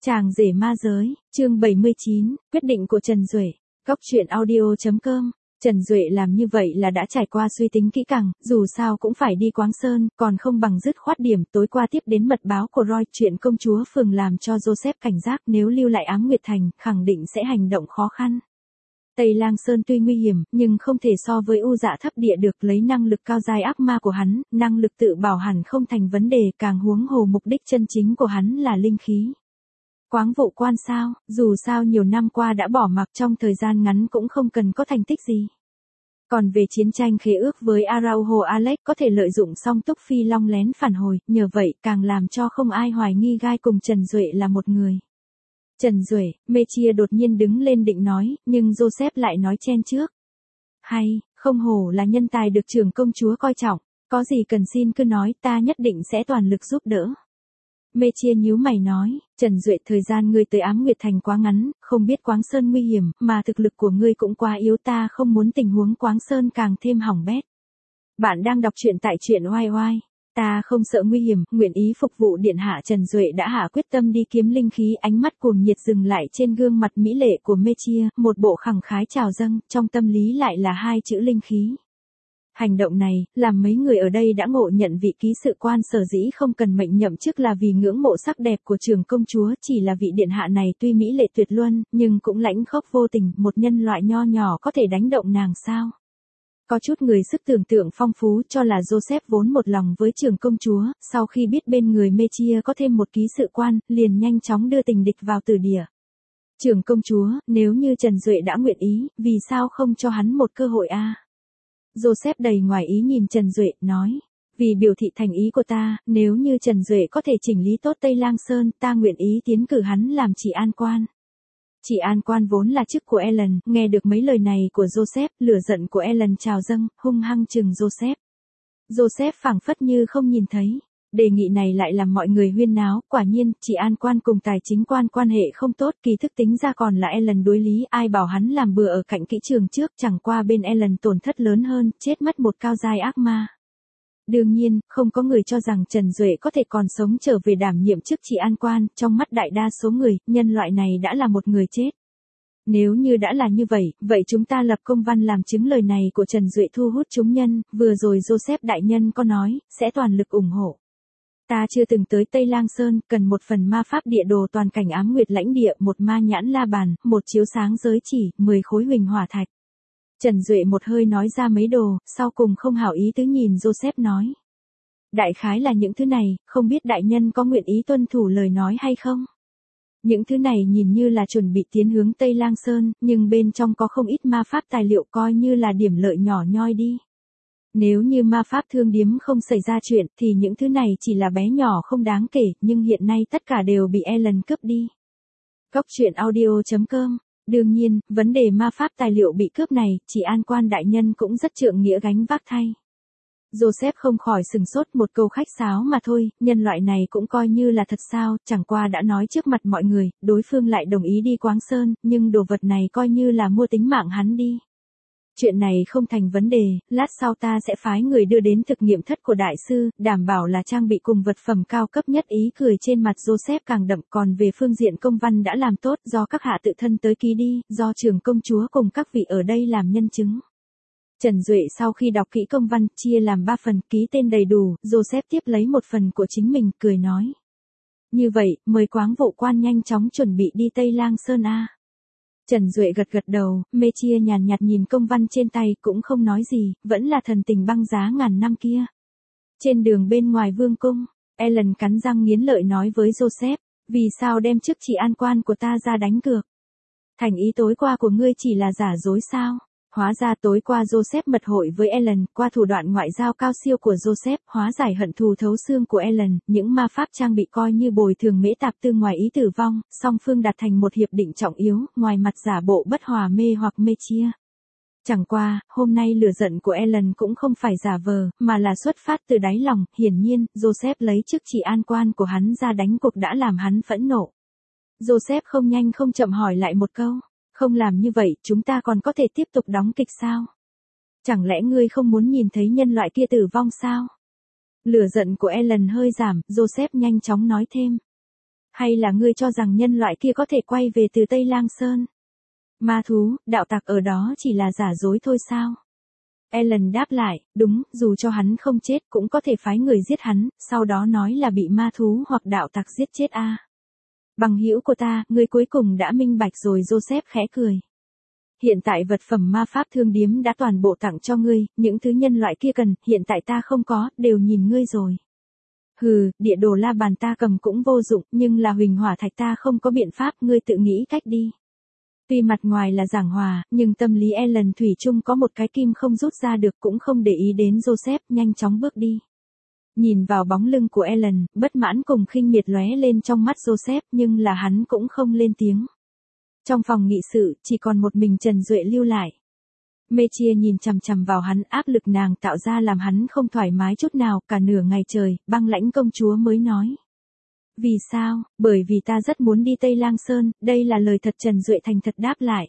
Chàng rể ma giới, chương 79, quyết định của Trần Duệ. Góc truyện audio.com. Trần Duệ làm như vậy là đã trải qua suy tính kỹ càng, dù sao cũng phải đi Quáng Sơn, còn không bằng dứt khoát điểm. Tối qua tiếp đến mật báo của Roy chuyện công chúa phường làm cho Joseph cảnh giác, nếu lưu lại Ám Nguyệt Thành, khẳng định sẽ hành động khó khăn. Tây Lang Sơn tuy nguy hiểm, nhưng không thể so với U Dạ Thấp Địa được. Lấy năng lực cao giai ác ma của hắn, năng lực tự bảo hẳn không thành vấn đề, càng huống hồ mục đích chân chính của hắn là linh khí. Quáng vụ quan sao, dù sao nhiều năm qua đã bỏ mặc, trong thời gian ngắn cũng không cần có thành tích gì. Còn về chiến tranh khế ước với Araujo Alex có thể lợi dụng song túc phi long lén phản hồi, nhờ vậy càng làm cho không ai hoài nghi Gai cùng Trần Duệ là một người. Trần Duệ, Mechia đột nhiên đứng lên định nói, nhưng Joseph lại nói chen trước. Hay, không hổ là nhân tài được trưởng công chúa coi trọng, có gì cần xin cứ nói, ta nhất định sẽ toàn lực giúp đỡ. Mechia nhíu mày nói, Trần Duệ, thời gian ngươi tới Ám Nguyệt Thành quá ngắn, không biết Quáng Sơn nguy hiểm, mà thực lực của ngươi cũng quá yếu, ta không muốn tình huống Quáng Sơn càng thêm hỏng bét. Bạn đang đọc truyện tại truyện oai oai. Ta không sợ nguy hiểm, nguyện ý phục vụ điện hạ. Trần Duệ đã hạ quyết tâm đi kiếm linh khí, ánh mắt cuồng nhiệt dừng lại trên gương mặt mỹ lệ của Mechia, một bộ khẳng khái trào dâng, trong tâm lý lại là hai chữ linh khí. Hành động này, làm mấy người ở đây đã ngộ nhận vị ký sự quan sở dĩ không cần mệnh nhậm chức là vì ngưỡng mộ sắc đẹp của trưởng công chúa. Chỉ là vị điện hạ này tuy mỹ lệ tuyệt luân, nhưng cũng lãnh khốc vô tình, một nhân loại nho nhỏ có thể đánh động nàng sao? Có chút người sức tưởng tượng phong phú cho là Joseph vốn một lòng với trưởng công chúa, sau khi biết bên người Mechia có thêm một ký sự quan, liền nhanh chóng đưa tình địch vào tử địa. Trưởng công chúa, nếu như Trần Duệ đã nguyện ý, vì sao không cho hắn một cơ hội a? Joseph đầy ngoài ý nhìn Trần Duệ, nói, vì biểu thị thành ý của ta, nếu như Trần Duệ có thể chỉnh lý tốt Tây Lang Sơn, ta nguyện ý tiến cử hắn làm chỉ an quan. Chỉ an quan vốn là chức của Ellen, nghe được mấy lời này của Joseph, lửa giận của Ellen trào dâng, hung hăng chừng Joseph. Joseph phảng phất như không nhìn thấy. Đề nghị này lại làm mọi người huyên náo, quả nhiên, chỉ an quan cùng tài chính quan quan hệ không tốt, kỳ thực tính ra còn là Ellen đối lý, ai bảo hắn làm bừa ở cạnh kỹ trường trước, chẳng qua bên Ellen tổn thất lớn hơn, chết mất một cao giai ác ma. Đương nhiên, không có người cho rằng Trần Duệ có thể còn sống trở về đảm nhiệm chức chỉ an quan, trong mắt đại đa số người, nhân loại này đã là một người chết. Nếu như đã là như vậy, vậy chúng ta lập công văn làm chứng lời này của Trần Duệ thu hút chúng nhân, vừa rồi Joseph đại nhân có nói, sẽ toàn lực ủng hộ. Ta chưa từng tới Tây Lang Sơn, cần một phần ma pháp địa đồ toàn cảnh Ám Nguyệt lãnh địa, một ma nhãn la bàn, một chiếu sáng giới chỉ, 10 khối huỳnh hỏa thạch. Trần Duệ một hơi nói ra mấy đồ, sau cùng không hảo ý tứ nhìn Joseph nói. Đại khái là những thứ này, không biết đại nhân có nguyện ý tuân thủ lời nói hay không? Những thứ này nhìn như là chuẩn bị tiến hướng Tây Lang Sơn, nhưng bên trong có không ít ma pháp tài liệu coi như là điểm lợi nhỏ nhoi đi. Nếu như ma pháp thương điếm không xảy ra chuyện thì những thứ này chỉ là bé nhỏ không đáng kể, nhưng hiện nay tất cả đều bị Ellen cướp đi. Góc truyện audio.com. Đương nhiên, vấn đề ma pháp tài liệu bị cướp này, chỉ an quan đại nhân cũng rất trượng nghĩa gánh vác thay. Joseph không khỏi sừng sốt, một câu khách sáo mà thôi, nhân loại này cũng coi như là thật sao, chẳng qua đã nói trước mặt mọi người, đối phương lại đồng ý đi Quáng Sơn, nhưng đồ vật này coi như là mua tính mạng hắn đi. Chuyện này không thành vấn đề, lát sau ta sẽ phái người đưa đến thực nghiệm thất của đại sư, đảm bảo là trang bị cùng vật phẩm cao cấp nhất. Ý cười trên mặt Joseph càng đậm, còn về phương diện công văn đã làm tốt, do các hạ tự thân tới ký đi, do trưởng công chúa cùng các vị ở đây làm nhân chứng. Trần Duệ sau khi đọc kỹ công văn, chia làm 3 phần, ký tên đầy đủ, Joseph tiếp lấy một phần của chính mình, cười nói. Như vậy, mời Quáng vụ quan nhanh chóng chuẩn bị đi Tây Lang Sơn a. Trần Duệ gật gật đầu, Mechia nhàn nhạt nhìn công văn trên tay, cũng không nói gì, vẫn là thần tình băng giá ngàn năm kia. Trên đường bên ngoài vương cung, Ellen cắn răng nghiến lợi nói với Joseph, vì sao đem chức chỉ an quan của ta ra đánh cược? Thành ý tối qua của ngươi chỉ là giả dối sao? Hóa ra tối qua Joseph mật hội với Ellen, qua thủ đoạn ngoại giao cao siêu của Joseph, hóa giải hận thù thấu xương của Ellen, những ma pháp trang bị coi như bồi thường mễ tạp tư ngoài ý tử vong, song phương đạt thành một hiệp định trọng yếu, ngoài mặt giả bộ bất hòa mê hoặc Mechia. Chẳng qua, hôm nay lửa giận của Ellen cũng không phải giả vờ, mà là xuất phát từ đáy lòng, hiển nhiên, Joseph lấy chức chỉ an quan của hắn ra đánh cuộc đã làm hắn phẫn nộ. Joseph không nhanh không chậm hỏi lại một câu. Không làm như vậy, chúng ta còn có thể tiếp tục đóng kịch sao? Chẳng lẽ ngươi không muốn nhìn thấy nhân loại kia tử vong sao? Lửa giận của Ellen hơi giảm, Joseph nhanh chóng nói thêm. Hay là ngươi cho rằng nhân loại kia có thể quay về từ Tây Lang Sơn? Ma thú, đạo tặc ở đó chỉ là giả dối thôi sao? Ellen đáp lại, đúng, dù cho hắn không chết cũng có thể phái người giết hắn, sau đó nói là bị ma thú hoặc đạo tặc giết chết a. Bằng hữu của ta, ngươi cuối cùng đã minh bạch rồi. Joseph khẽ cười. Hiện tại vật phẩm ma pháp thương điếm đã toàn bộ tặng cho ngươi, những thứ nhân loại kia cần, hiện tại ta không có, đều nhìn ngươi rồi. Hừ, địa đồ la bàn ta cầm cũng vô dụng, nhưng là huỳnh hỏa thạch ta không có biện pháp, ngươi tự nghĩ cách đi. Tuy mặt ngoài là giảng hòa, nhưng tâm lý Ellen thủy chung có một cái kim không rút ra được, cũng không để ý đến Joseph, nhanh chóng bước đi. Nhìn vào bóng lưng của Ellen, bất mãn cùng khinh miệt lóe lên trong mắt Joseph, nhưng là hắn cũng không lên tiếng. Trong phòng nghị sự, chỉ còn một mình Trần Duệ lưu lại. Mechia nhìn chằm chằm vào hắn, áp lực nàng tạo ra làm hắn không thoải mái chút nào, cả nửa ngày trời, Băng Lãnh công chúa mới nói. Vì sao? Bởi vì ta rất muốn đi Tây Lang Sơn, đây là lời thật. Trần Duệ thành thật đáp lại.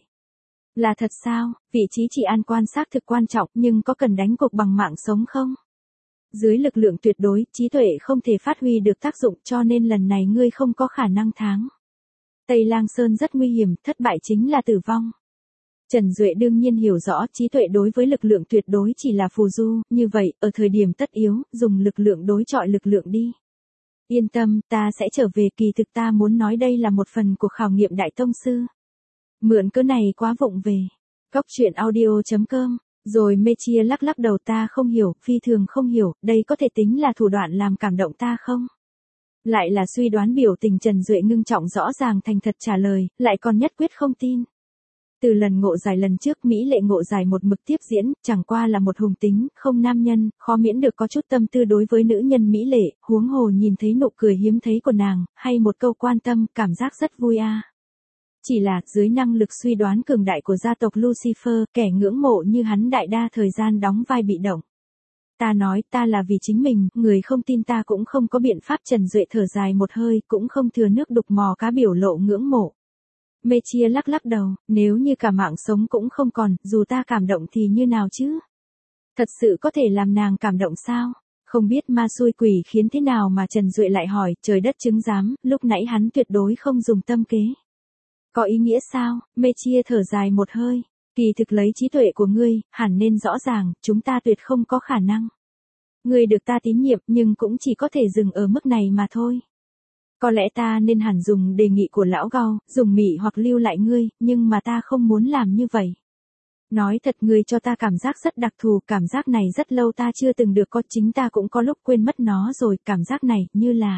Là thật sao? Vị trí trị an quan xác thực quan trọng, nhưng có cần đánh cuộc bằng mạng sống không? Dưới lực lượng tuyệt đối, trí tuệ không thể phát huy được tác dụng, cho nên lần này ngươi không có khả năng thắng. Tây Lang Sơn rất nguy hiểm, thất bại chính là tử vong. Trần Duệ đương nhiên hiểu rõ trí tuệ đối với lực lượng tuyệt đối chỉ là phù du, như vậy, ở thời điểm tất yếu, dùng lực lượng đối chọi lực lượng đi. Yên tâm, ta sẽ trở về, kỳ thực ta muốn nói đây là một phần của khảo nghiệm đại tông sư. Mượn cớ này quá vụng về. Góc truyện audio.com. Rồi Mechia lắc lắc đầu, ta không hiểu, phi thường không hiểu, đây có thể tính là thủ đoạn làm cảm động ta không? Lại là suy đoán. Biểu tình Trần Duệ ngưng trọng rõ ràng thành thật trả lời, lại còn nhất quyết không tin. Từ lần ngộ giải lần trước, Mỹ Lệ ngộ giải một mực tiếp diễn, chẳng qua là một hùng tính, không nam nhân, khó miễn được có chút tâm tư đối với nữ nhân Mỹ Lệ, huống hồ nhìn thấy nụ cười hiếm thấy của nàng, hay một câu quan tâm, cảm giác rất vui a. Chỉ là, dưới năng lực suy đoán cường đại của gia tộc Lucifer, kẻ ngưỡng mộ như hắn đại đa thời gian đóng vai bị động. Ta nói, ta là vì chính mình, người không tin ta cũng không có biện pháp. Trần Duệ thở dài một hơi, cũng không thừa nước đục mò cá biểu lộ ngưỡng mộ. Mechia lắc lắc đầu, nếu như cả mạng sống cũng không còn, dù ta cảm động thì như nào chứ? Thật sự có thể làm nàng cảm động sao? Không biết ma xui quỷ khiến thế nào mà Trần Duệ lại hỏi, trời đất chứng giám, lúc nãy hắn tuyệt đối không dùng tâm kế. Có ý nghĩa sao? Mechia thở dài một hơi. Kỳ thực lấy trí tuệ của ngươi, hẳn nên rõ ràng, chúng ta tuyệt không có khả năng. Ngươi được ta tín nhiệm, nhưng cũng chỉ có thể dừng ở mức này mà thôi. Có lẽ ta nên hẳn dùng đề nghị của lão Gao, dùng mị hoặc lưu lại ngươi, nhưng mà ta không muốn làm như vậy. Nói thật, ngươi cho ta cảm giác rất đặc thù, cảm giác này rất lâu ta chưa từng được có, chính ta cũng có lúc quên mất nó rồi, cảm giác này, như là...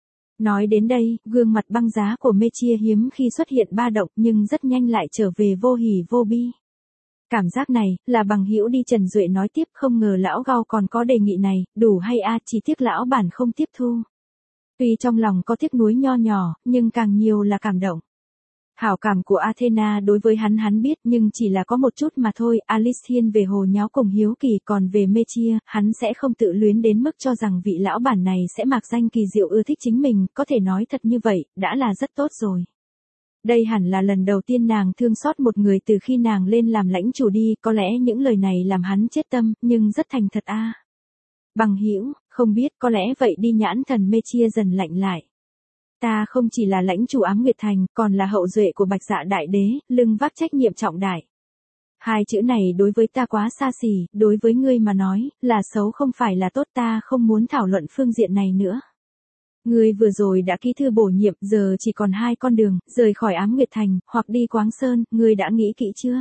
Nói đến đây, gương mặt băng giá của Mechia hiếm khi xuất hiện ba động, nhưng rất nhanh lại trở về vô hỉ vô bi. Cảm giác này, là bằng hữu đi. Trần Duệ nói tiếp, không ngờ lão Gao còn có đề nghị này, đủ hay a, chỉ tiếc lão bản không tiếp thu. Tuy trong lòng có tiếc nuối nho nhỏ, nhưng càng nhiều là cảm động. Hảo cảm của Athena đối với hắn biết, nhưng chỉ là có một chút mà thôi. Alice thiên về hồ nháo cùng hiếu kỳ, còn về Mechia, hắn sẽ không tự luyến đến mức cho rằng vị lão bản này sẽ mạc danh kỳ diệu ưa thích chính mình, có thể nói thật như vậy, đã là rất tốt rồi. Đây hẳn là lần đầu tiên nàng thương xót một người từ khi nàng lên làm lãnh chủ đi, có lẽ những lời này làm hắn chết tâm, nhưng rất thành thật a. Bằng hữu, không biết, có lẽ vậy đi. Nhãn thần Mechia dần lạnh lại. Ta không chỉ là lãnh chủ Ám Nguyệt Thành, còn là hậu duệ của Bạch Dạ Đại Đế, lưng vác trách nhiệm trọng đại. Hai chữ này đối với ta quá xa xỉ, đối với ngươi mà nói, là xấu không phải là tốt, ta không muốn thảo luận phương diện này nữa. Ngươi vừa rồi đã ký thư bổ nhiệm, giờ chỉ còn hai con đường, rời khỏi Ám Nguyệt Thành, hoặc đi Quáng Sơn, ngươi đã nghĩ kỹ chưa?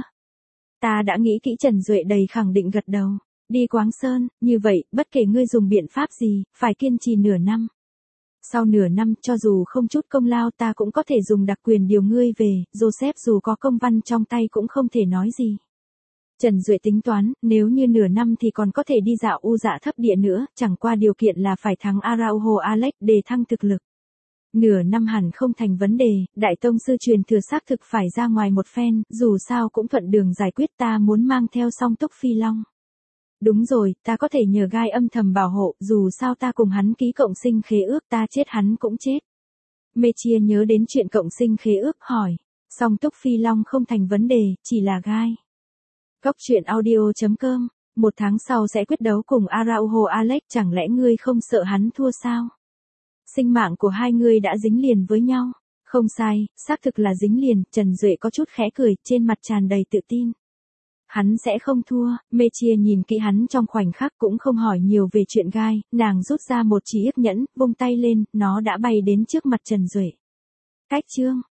Ta đã nghĩ kỹ. Trần Duệ đầy khẳng định gật đầu. Đi Quáng Sơn, như vậy, bất kể ngươi dùng biện pháp gì, phải kiên trì nửa năm. Sau nửa năm, cho dù không chút công lao, ta cũng có thể dùng đặc quyền điều ngươi về. Joseph dù có công văn trong tay cũng không thể nói gì. Trần Duệ tính toán, nếu như nửa năm thì còn có thể đi dạo U Dạ Thấp Địa nữa, chẳng qua điều kiện là phải thắng Araujo Alex để thăng thực lực. Nửa năm hẳn không thành vấn đề, đại tông sư truyền thừa xác thực phải ra ngoài một phen, dù sao cũng thuận đường giải quyết. Ta muốn mang theo Song Túc Phi Long. Đúng rồi, ta có thể nhờ Gai âm thầm bảo hộ, dù sao ta cùng hắn ký cộng sinh khế ước, ta chết hắn cũng chết. Mechia nhớ đến chuyện cộng sinh khế ước, hỏi. Song Túc Phi Long không thành vấn đề, chỉ là Gai. Góc truyện audio.com. Một tháng sau sẽ quyết đấu cùng Araujo Alex, chẳng lẽ ngươi không sợ hắn thua sao? Sinh mạng của hai người đã dính liền với nhau. Không sai, xác thực là dính liền, Trần Duệ có chút khẽ cười, trên mặt tràn đầy tự tin. Hắn sẽ không thua, Mê Chia nhìn kỹ hắn trong khoảnh khắc cũng không hỏi nhiều về chuyện gai, nàng rút ra một chiếc nhẫn, vung tay lên, nó đã bay đến trước mặt Trần Duệ. Cách chương.